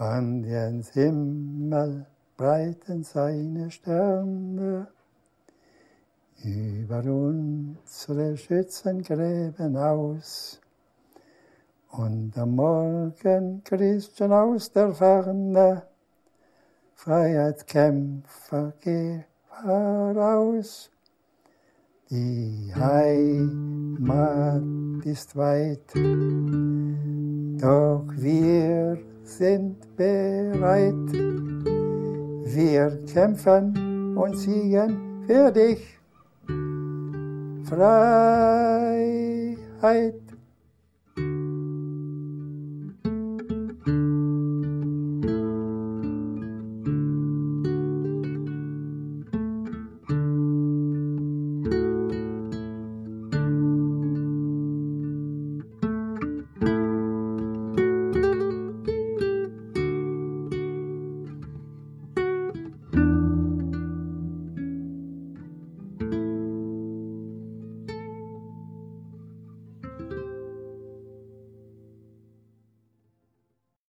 An den Himmel breiten seine Sterne, über unsere Schützengräben aus. Und am Morgen Christen aus der Ferne, Freiheitskämpfer, geh voraus. Die Heimat ist weit, doch wir sind bereit. Wir kämpfen und siegen für dich. Freiheit